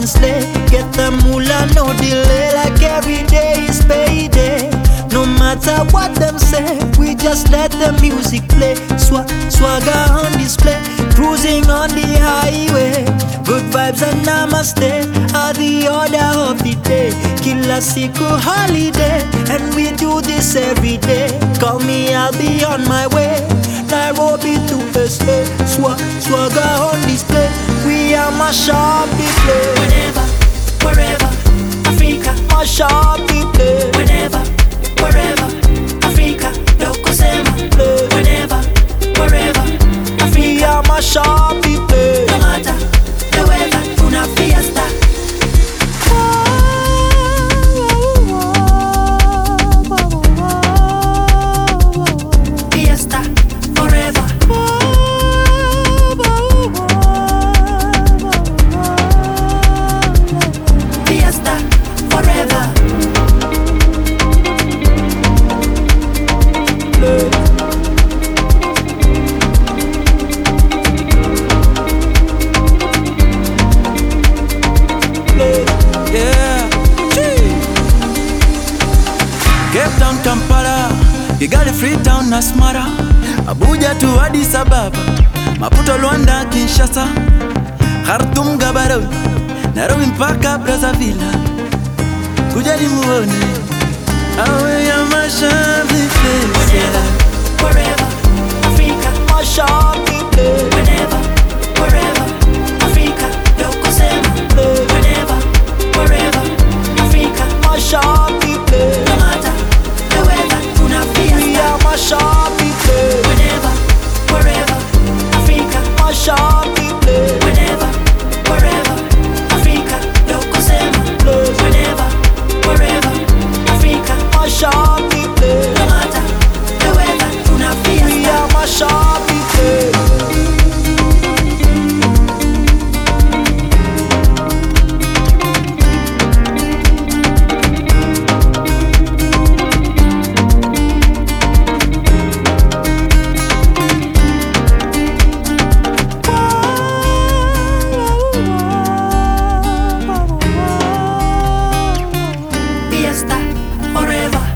and slay. Get the moolah, no delay, like every day is payday. No matter what them say, we just let the music play. Swagger on display, cruising on the highway. Good vibes and namaste are the order of the day. Kila siku holiday, and we do this every day. Call me, I'll be on my way. Nairobi to SA, swagger on display. We are mash up the play. Whenever, wherever, Africa, mash up the play. whenever, wherever, Africa, loko sema. Play. Whenever, wherever, We Africa, are mash up the play. no matter the weather, tuna fiesta. Fiesta, forever. Fiesta, forever. Yeah. Cape Town, Kampala, Kigali, Freetown na Asmara, Abuja to Addis Ababa, Maputo, Luanda, Kinshasa, Khartoum, Gaborone, Nairobi mpaka Brazzaville. Kujeni muone awe ya mashabi place. Whenever, wherever, Africa, Mash up the play. whenever, wherever, Africa, loko sema. Whenever, wherever, Africa, Mash up the play. no matter the weather, tuna We fiesta. are mash up the play. Whenever, wherever, Africa, Mash up the play. whenever, wherever, Africa, loko sema. Whenever, wherever, Africa, Mash up the play. no matter the weather, tuna We fiesta. are mash up the play. Fiesta, forever.